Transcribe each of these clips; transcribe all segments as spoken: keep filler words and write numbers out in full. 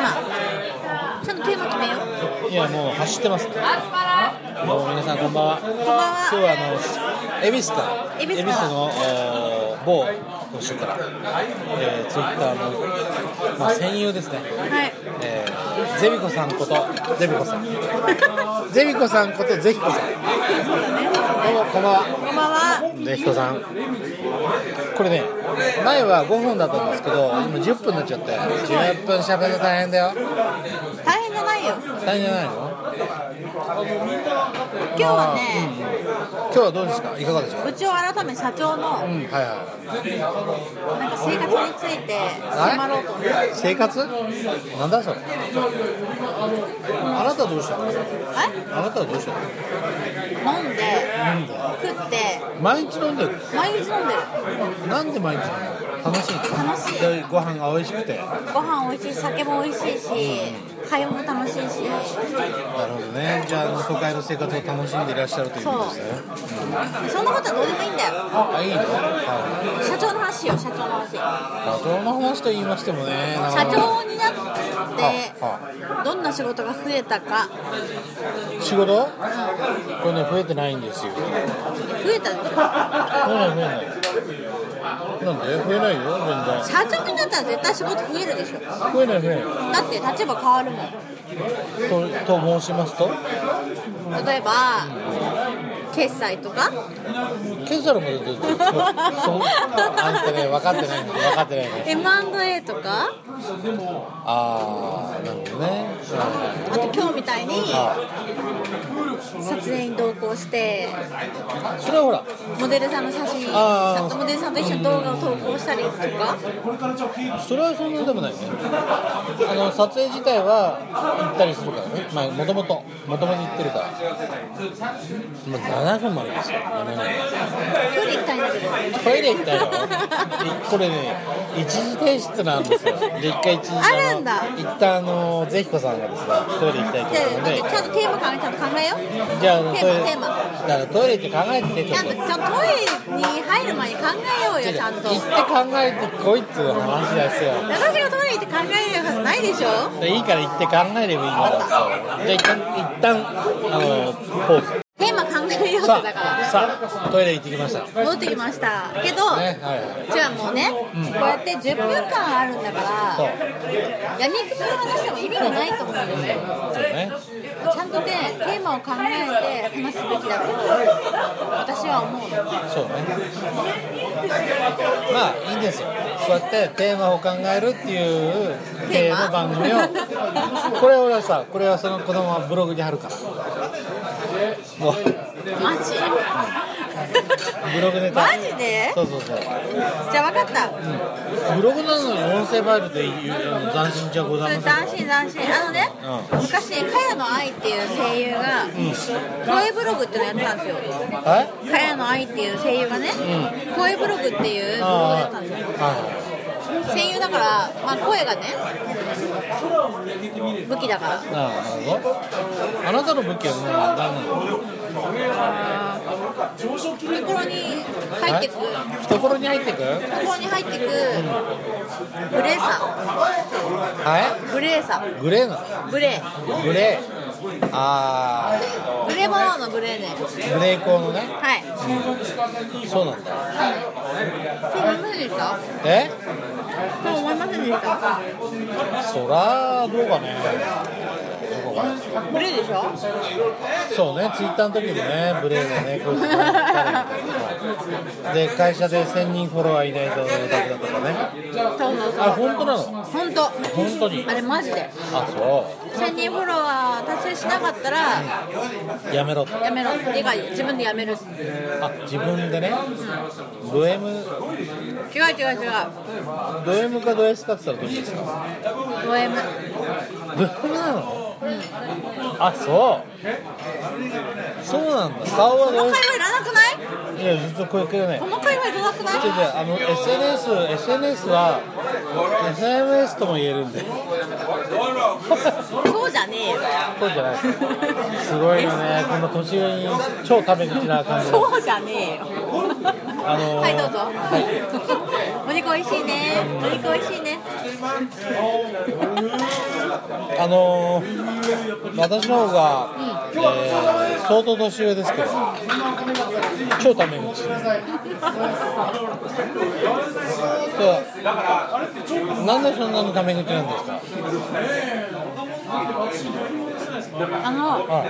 マちゃんとテーマ決めよう。 いやもう走ってますから。どうも皆さんこんばんは。 こんばんは。 今日はあの恵比寿から恵比寿の某場所から、えー、ツイッターの、まあ、戦友ですね、 はいえー、ゼビコさんことゼビコさんゼビコさんことゼヒコさん、どうもこんばんは。 こんばんは。 ゼヒコさん、これね前はごふんだったんですけど今じゅっぷんになっちゃってじゅっぷん喋るの大変だよ。 大変じゃないよ。 大変じゃないの？ 今日はね、 うん、今日はどうですか？いかがでしょう？ 部長改め社長の、 うん、はいはい、 なんか生活について迫ろうと思う。 生活？なんだそれ。あなたはどうしたの？ え？ あなたはどうしたの？ 飲んで、 飲んで食って毎日飲んでる？ 毎日飲んでる。 なんで毎日飲んでる？楽しい？ 楽しい。 でご飯が美味しくて、 ご飯美味しいし、酒も美味しいし、会話も楽しいし。 なるほどね。じゃあ都会の生活を楽しんでいらっしゃるということですね。 うん、そんなことはどうでもいいんだよ。 あ、いいの？はい、 社長の話よ、社長の話。 社長の話と言いましてもね、 社長になってどんな仕事が増えたか。 仕事？うん、これね増えてないんですよ。 増えたの？ 増えない増えない。なんで？増えないよ全然。 社長になったら絶対仕事増えるでしょ。 増えない増えない。 だって立場変わるもん。 と、と申しますと？ 例えば、うん、決済とか？ 決済のことでそあんたね分かってないんだ分かってないね。 エムアンドエー とか？ あー、なるほどね。 あと今日みたいに撮影に同行して、 それはほらモデルさんの写真、モデルさんと一緒に動画を投稿したりとか。 それはそんなでもないね。あの撮影自体は行ったりするからね。まあもともともともと行ってるから。まあななふんまでですよ。ななふん。 トイレ行きたいんだけど。 トイレ行きたいよ。これね一時停止なんですよ。で一回一時あるんだ。 一旦あのゼヒコさんがですねトイレ行きたいということで。 ちゃんとテーマ考えちゃんと考えよう。 じゃあテーマテーマ。 だからトイレって考えてちょっと。 ちゃんとちゃんとトイレに入る前に考えようよちゃんと。 行って考えてこいっつう話ですよ。 私がトイレ行って考えるはずないでしょ。 いいから行って考えればいいんだから。じゃあ一旦一旦あのポーズ。 テーマ考えようってだから。 さあトイレ行ってきました。 戻ってきましたけど、ね、はい、じゃあもうね、うん、こうやってじゅっぷんかんあるんだから闇雲の話しても意味がないと思うよね。そうね。ちゃんとねテーマを考えて話すべきだと私は思うの。 そうね。まあいいんですよ。こうやってテーマを考えるっていう系の番組をこれはさこれはそのこのままブログに貼るから。もうマジ？ ブログネタ。 マジで？ そうそうそう。 じゃあ分かった。 うん、ブログなのに音声ファイルで言う斬新じゃございませんか？ 斬新斬新。あのね、うん、昔茅野愛っていう声優が、うん、声ブログってのやってたんですよ。 はい？ 茅野愛っていう声優がね、うん、声ブログっていうブログやったんですよ。声優だから、まあ、声がね武器だから。ああ、なるほど。あなたの武器は何なの？ 懐に入ってく、 懐に入ってく懐に入ってく、うん、グレーさ。 はい？ グレーさ。 グレーなの？ グレー。 グレー。あー。グレーモノのグレーね。 グレーコーのね。 はい。 うん、そうなんだ。 そう思いませんでした？ え？ そう思いませんでした？ そらどうかね。 ブレーでしょ？ そうね、ツイッターの時にね、ブレーでね、こいつね、で、会社でせんにんフォロワーいないとダメだとかね。 そうそうそう。 あ、本当なの？ 本当。 本当に？ あれマジで。 あ、そう。 せんにんフォロワー達成しなかったら、 うん、やめろ。 やめろ。ていうか自分でやめる。 あ、自分でね。うん、ド M。違う違う違う。 ド M かド S かって言ったらどっちですか？ ド M。 ド M なの？うん、あ、そうそうなんだ。顔はこの会話いらなくない？ いや、実はこれくれない。 この会話いらなくない？ 違う違う、あの エスエヌエス、エスエヌエス は エスエヌエス とも言えるんでそうじゃねえよ。 そうじゃない。すごいよね、この年上に超タメ口な感じ。 そうじゃねえよ。 あのー、 はい、どうぞ。 はい、 お肉おいしいね。お肉おいしいね。 あのー、私の方が、うんえー、相当年上ですけど超タメ口なんでそんなにタメ口なんですか？ あの、はい、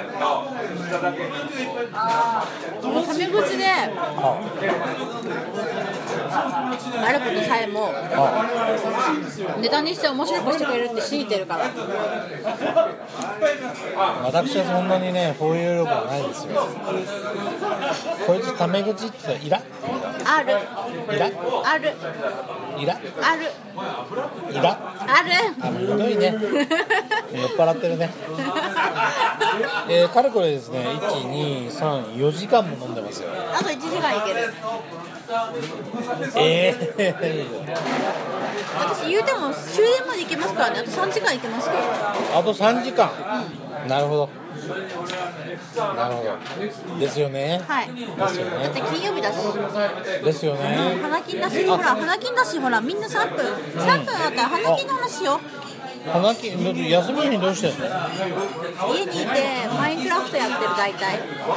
タメ口であることさえもネタにして面白くしてくれるって信じてるから。 私はそんなにね包容力はないですよ。こいつタメ口って言ったらイラあるイラあるイラあるイラあるあもうひどいね酔っ払ってるねえー、かれこれですねいち、に、さん、よじかんも飲んでますよ。 あといちじかんいける。 えー、 私言うても終電まで行けますからね。あとさんじかん行けますから。 あとさんじかん、うん、なるほどなるほどですよね。 はいですよね。だって金曜日だしですよね。 花金だしほら花金だしほらみんなさんぷんさんぷんあったら花金の話しよう。 花金休みの日どうしてんの？ 家にいてマインクラフトやってる大体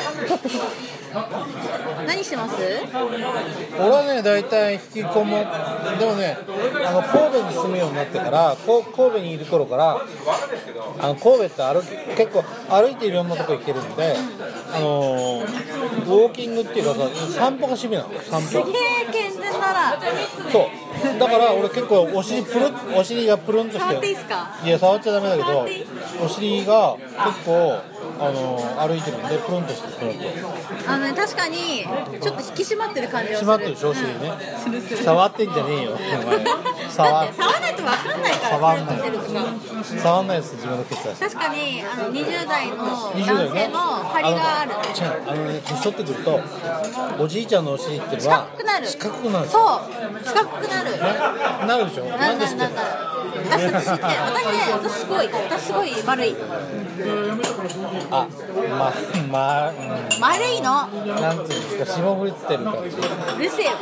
何してます？ 俺はね大体引きこもでもねあの神戸に住むようになってから神戸にいる頃からあの神戸って歩き結構歩いていろんなとこ行けるんで、うん、あのウォーキングっていうかさ散歩が趣味なの。散歩すげえ健全ならそうだから俺結構お尻プルお尻がプルンとして触っていいっすか？ いや触っちゃダメだけどお尻が結構あの歩いてるんでプルンとしてプルンとあの、ね、確かにちょっと引き締まってる感じがする。 締まってるでしょ、お尻ね、うん、触ってんじゃねえよお前触だって触らないと分かんないから触んない触んないです自分の血圧。 確かにあのにじゅう代の男性の張りがある。 あのね年取ってくるとおじいちゃんのお尻っていうのは四角くなる。 四角くなる。 そう四角くなる、ね、 なるでしょ。 なんで知ってるの？私知ってる。私ね私すごい私すごい丸い。 あまま、うん、 丸いのなんていうんですか霜降ってる感じ。 うるせえよ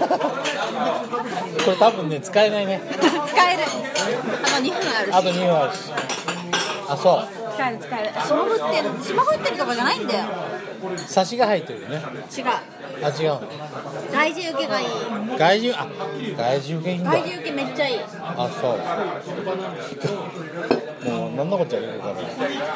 これ多分ね使えないね使える。あとにふんあるし。 あとにふんあるし。あそう使える使える。霜降ってる霜降ってるとかじゃないんだよ。 サシが入ってるよね。 違うあ違う外耳受けがいい。 外耳あ外耳受けいいんだ。 外耳受けめっちゃいい。 あそうもう何のこっちゃいるからね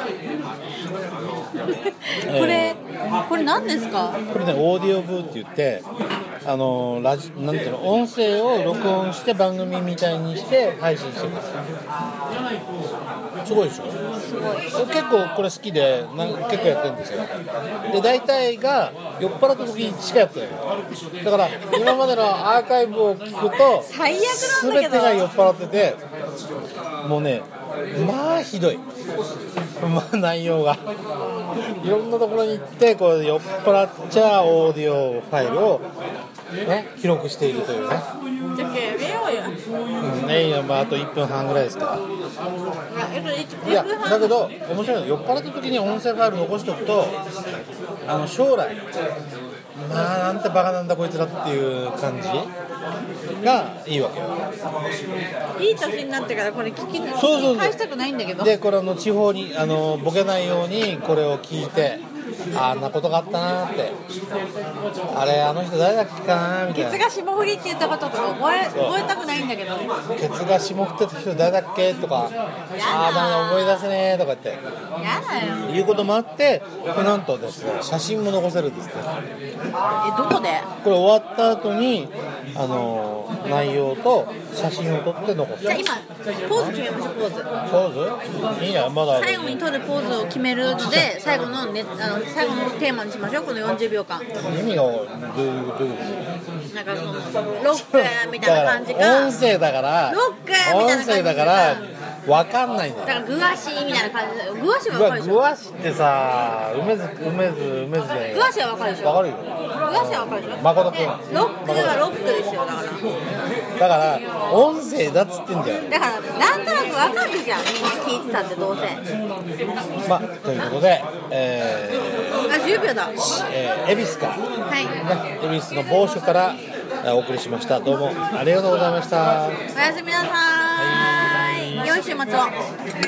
これ、えー、これ何ですか？ これねオーディオブーって言ってあのラジなんていうの音声を録音して番組みたいにして配信してください。すごいでしょ。 すごい。 結構これ好きでなん結構やってるんですよ。で大体が酔っ払った時にしかやってないだから今までのアーカイブを聞くと最悪なんだけど全てが酔っ払っててもうねまあひどいまあ内容がいろんなところに行ってこう酔っ払っちゃオーディオファイルを、ね、記録しているというね。 じゃけ見ようよ。 うんねえまああといっぷんはんぐらいですから。いやだけど面白いの酔っ払った時に音声ファイル残しておくとあの将来まあなんてバカなんだこいつらっていう感じがいいわけよ。 いい年になってからこれ聞きそうそうそう返したくないんだけど。 でこれの地方にあのボケないようにこれを聞いてあんなことがあったなーってあれあの人誰だっけかなみたいな。 ケツが霜降りって言ったこととか覚え、覚えたくないんだけど。 ケツが霜降ってた人誰だっけとかああだめだ思い出せねーとか言ってやだよいうこともあってなんとですね写真も残せるんですね。 えどこでこれ終わった後にあの内容と写真を撮って残す。 じゃあ今ポーズ決めましょう。ポーズポーズいいねまだ最後に撮るポーズを決めるので最後の、ね、あの最後のテーマにしましょう。このよんじゅうびょうかん意味がどういうどういうなんかそのロックみたいな感じか音声だからロックみたいな感じ音声だから分かんないんだよ。 だからグアシみたいな感じでグアシは分かるでしょ。 グアシってさ梅津梅津梅津じゃないグアシは分かるでしょ。 分かるよグアシは分かるでしょ。 誠君ロックはロックですよ。だからだから音声だっつってんじゃん。 だからなんとなく分かるじゃんみんな聞いてたってどうせ。 まあということでえー、あじゅうびょうだえー、恵比寿からはいね恵比寿の某所からお送りしました。どうもありがとうございました。 おやすみなさーい、はい、良い週末を。